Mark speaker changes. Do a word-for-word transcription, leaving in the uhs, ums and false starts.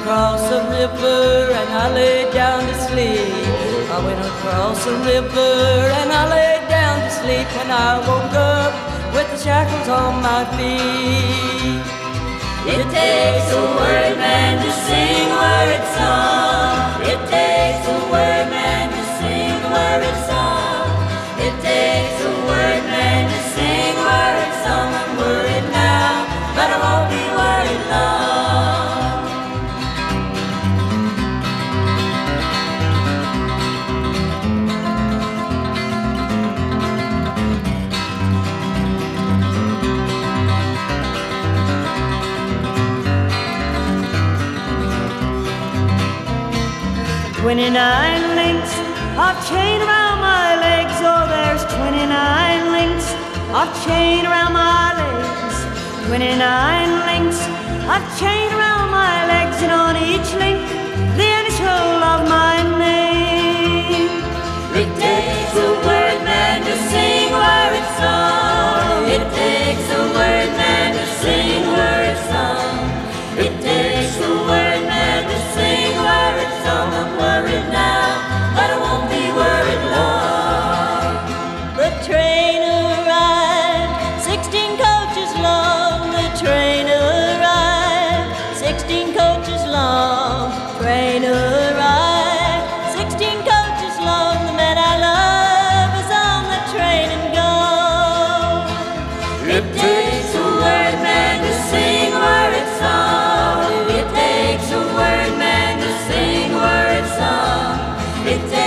Speaker 1: across the river and I laid down to sleep. I went across the river and I laid down to sleep. When I woke up with the shackles on my feet.
Speaker 2: It takes a word man to sing word song. It takes a word man to sing word song. It takes a word man to sing word song. I'm worried now, but I won't be worried long.
Speaker 1: Twenty-nine links of chain around my legs. Oh, there's twenty-nine links of chain around my legs. Twenty-nine links of chain around my legs, and on each link the initial of my name.
Speaker 2: It takes a word man to sing word song. It takes a word man to sing word song. It takes a word man to sing word song. I'm worried now, but I won't be worried long.
Speaker 1: The train arrived, sixteen coaches long. The train arrived, sixteen coaches long. Train arrived, sixteen coaches long. The man I love is on the train and gone.
Speaker 2: It takes a word man to sing word song. It takes a word man to sing word song. It takes